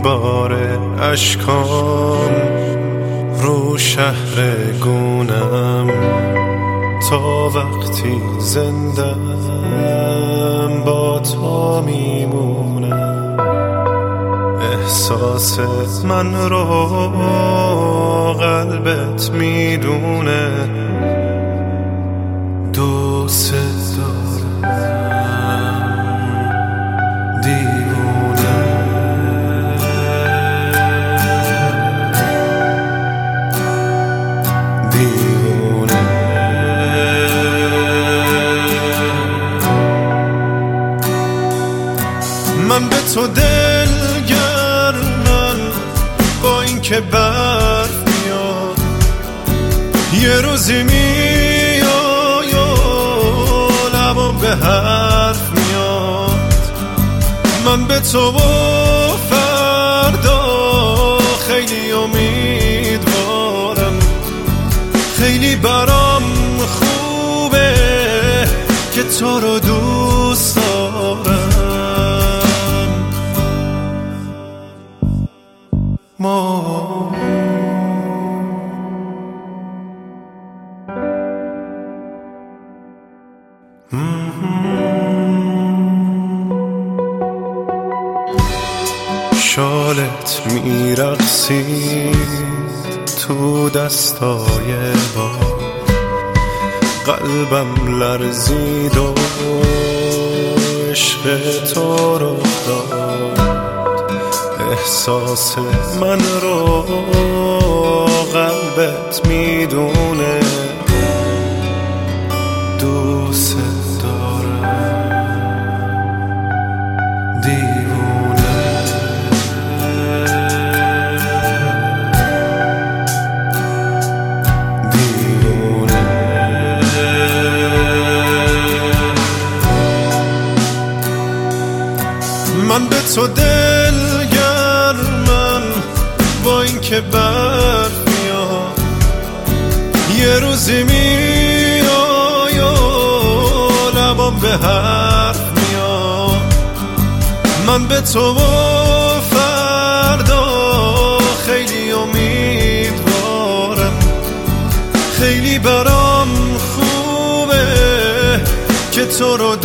میباره اشکام رو شهر گونم تا وقتی زندم با تو میمونم. احساس من رو قلبت میدونه، دوست دارم دیوونه. دیوونه من به تو دلگرمم، با این که برف میاد یه روزی میای و لبم به حرف میاد. من به تو و فردا خیلی امیدوارم، خیلی برام خوبه که تو رو دوست دارم. شالت میرقصید تو دستای باد، قلبم لرزید و عشق تو رو داد. احساس من رو قلبت میدونه، دوست دارم دیوونه. دیوونه من به تو دلگرمم، با این که برف میاد یه روزی میای و لبم به حرف میاد. من به تو و فردا خیلی امیدوارم، خیلی برام خوبه که تو رو